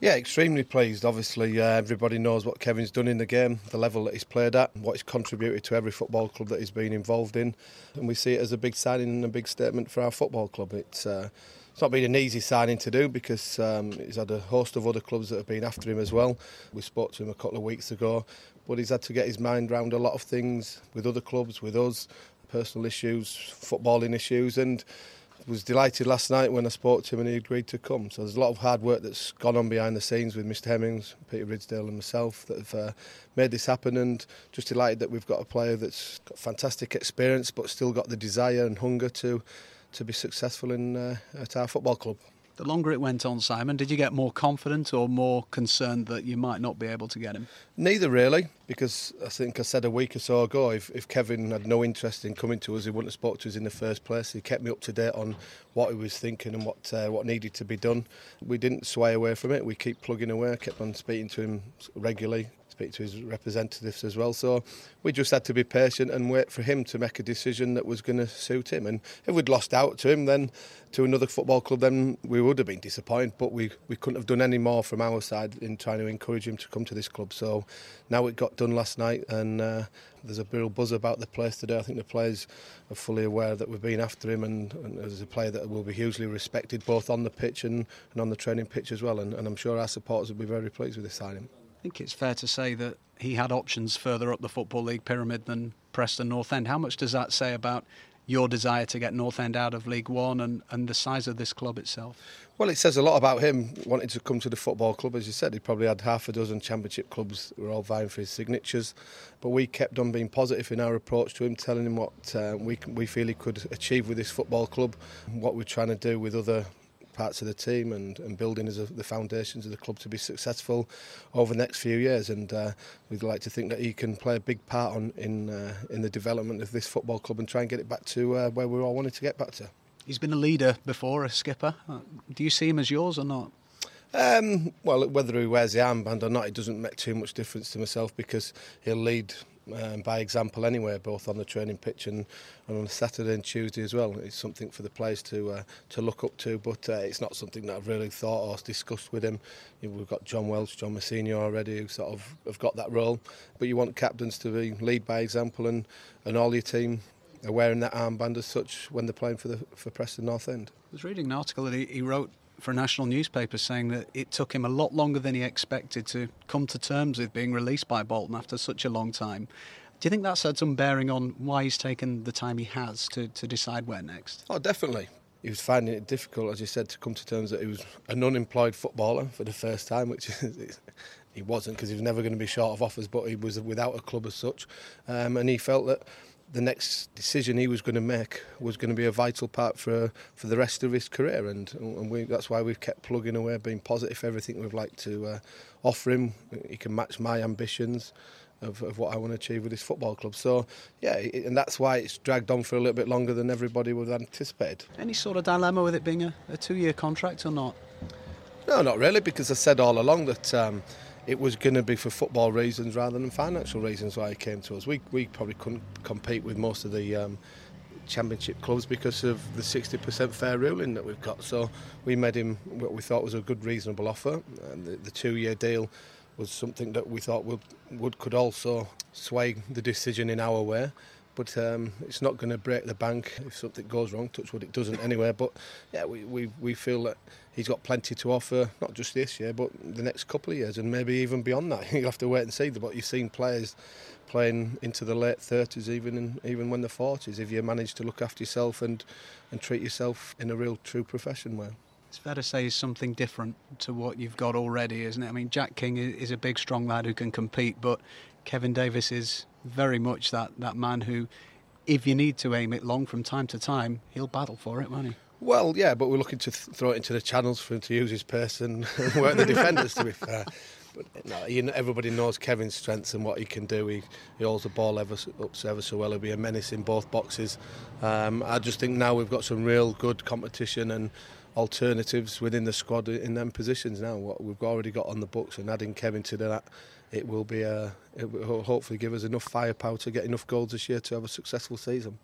Yeah, extremely pleased. Obviously, everybody knows what Kevin's done in the game, the level that he's played at, what he's contributed to every football club that he's been involved in. And we see it as a big signing and a big statement for our football club. It's not been an easy signing to do because he's had a host of other clubs that have been after him as well. We spoke to him a couple of weeks ago, but he's had to get his mind around a lot of things with other clubs, with us, personal issues, footballing issues, and was delighted last night when I spoke to him and he agreed to come. So there's a lot of hard work that's gone on behind the scenes with Mr Hemmings, Peter Ridsdale and myself that have made this happen, and just delighted that we've got a player that's got fantastic experience but still got the desire and hunger to be successful at our football club. The longer it went on, Simon, did you get more confident or more concerned that you might not be able to get him? Neither really, because I think I said a week or so ago, if Kevin had no interest in coming to us, he wouldn't have spoke to us in the first place. He kept me up to date on what he was thinking and what needed to be done. We didn't sway away from it. We keep plugging away. I kept on speaking to him regularly, speak to his representatives as well. So we just had to be patient and wait for him to make a decision that was going to suit him. And if we'd lost out to him, then to another football club, then we would have been disappointed. But we couldn't have done any more from our side in trying to encourage him to come to this club. So now it got done last night, and there's a real buzz about the place today. I think the players are fully aware that we've been after him, and as a player that will be hugely respected both on the pitch and on the training pitch as well. And I'm sure our supporters will be very pleased with this signing. I think it's fair to say that he had options further up the Football League pyramid than Preston North End. How much does that say about your desire to get North End out of League One and the size of this club itself? Well, it says a lot about him wanting to come to the football club. As you said, he probably had half a dozen championship clubs that were all vying for his signatures. But we kept on being positive in our approach to him, telling him what we feel he could achieve with this football club, what we're trying to do with other parts of the team and building the foundations of the club to be successful over the next few years. And we'd like to think that he can play a big part in the development of this football club and try and get it back to where we all wanted to get back to. He's been a leader before, a skipper. Do you see him as yours or not? Well, whether he wears the armband or not, it doesn't make too much difference to myself, because he'll lead by example anyway, both on the training pitch and on Saturday and Tuesday as well. It's something for the players to look up to, but it's not something that I've really thought or discussed with him. We've got John Welch, John Messina already, who sort of have got that role, but you want captains to lead by example, and all your team are wearing that armband as such when they're playing for Preston North End. I was reading an article that he wrote for a national newspaper saying that it took him a lot longer than he expected to come to terms with being released by Bolton after such a long time. Do you think that's had some bearing on why he's taken the time he has to decide where next? Oh, definitely. He was finding it difficult, as you said, to come to terms that he was an unemployed footballer for the first time, which he wasn't, because he was never going to be short of offers, but he was without a club as such. And he felt that the next decision he was going to make was going to be a vital part for the rest of his career, and that's why we've kept plugging away, being positive for everything we'd like to offer him. He can match my ambitions of what I want to achieve with this football club. So yeah, and that's why it's dragged on for a little bit longer than everybody would have anticipated. Any sort of dilemma with it being a 2-year contract or not? No, not really, because I said all along that it was going to be for football reasons rather than financial reasons why he came to us. We probably couldn't compete with most of the championship clubs because of the 60% fair ruling that we've got. So we made him what we thought was a good, reasonable offer. And the 2-year deal was something that we thought could also sway the decision in our way. But it's not going to break the bank if something goes wrong. Touch wood, it doesn't anyway. But yeah, we feel that he's got plenty to offer, not just this year, but the next couple of years, and maybe even beyond that. You'll have to wait and see. But you've seen players playing into the late 30s, even when they're 40s, if you manage to look after yourself and treat yourself in a real, true profession way. It's fair to say it's something different to what you've got already, isn't it? I mean, Jack King is a big, strong lad who can compete, but Kevin Davies is very much that man who, if you need to aim it long from time to time, he'll battle for it, won't he? Well, yeah, but we're looking to throw it into the channels for him to use his pace and work the defenders, to be fair. But no, everybody knows Kevin's strengths and what he can do. He holds the ball ever so well. He'll be a menace in both boxes. I just think now we've got some real good competition and alternatives within the squad in them positions now. What we've already got on the books, and adding Kevin to that, it will hopefully give us enough firepower to get enough goals this year to have a successful season.